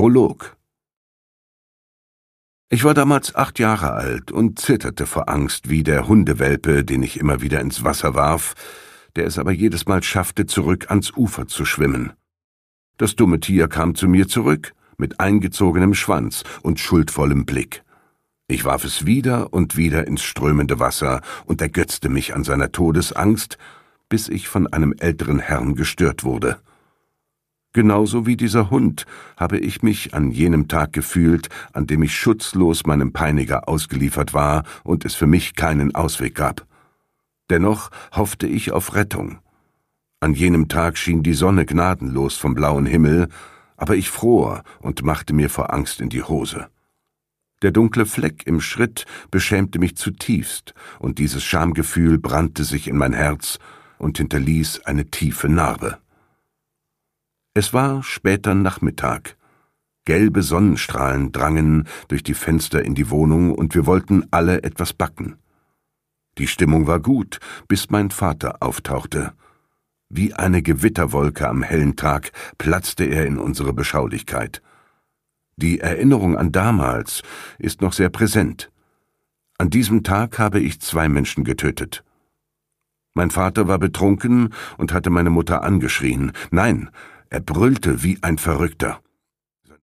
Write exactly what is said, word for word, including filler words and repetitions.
Prolog. Ich war damals acht Jahre alt und zitterte vor Angst wie der Hundewelpe, den ich immer wieder ins Wasser warf, der es aber jedes Mal schaffte, zurück ans Ufer zu schwimmen. Das dumme Tier kam zu mir zurück, mit eingezogenem Schwanz und schuldvollem Blick. Ich warf es wieder und wieder ins strömende Wasser und ergötzte mich an seiner Todesangst, bis ich von einem älteren Herrn gestört wurde. Genauso wie dieser Hund habe ich mich an jenem Tag gefühlt, an dem ich schutzlos meinem Peiniger ausgeliefert war und es für mich keinen Ausweg gab. Dennoch hoffte ich auf Rettung. An jenem Tag schien die Sonne gnadenlos vom blauen Himmel, aber ich fror und machte mir vor Angst in die Hose. Der dunkle Fleck im Schritt beschämte mich zutiefst, und dieses Schamgefühl brannte sich in mein Herz und hinterließ eine tiefe Narbe. Es war später Nachmittag. Gelbe Sonnenstrahlen drangen durch die Fenster in die Wohnung, und wir wollten alle etwas backen. Die Stimmung war gut, bis mein Vater auftauchte. Wie eine Gewitterwolke am hellen Tag platzte er in unsere Beschaulichkeit. Die Erinnerung an damals ist noch sehr präsent. An diesem Tag habe ich zwei Menschen getötet. Mein Vater war betrunken und hatte meine Mutter angeschrien. Nein, er brüllte wie ein Verrückter.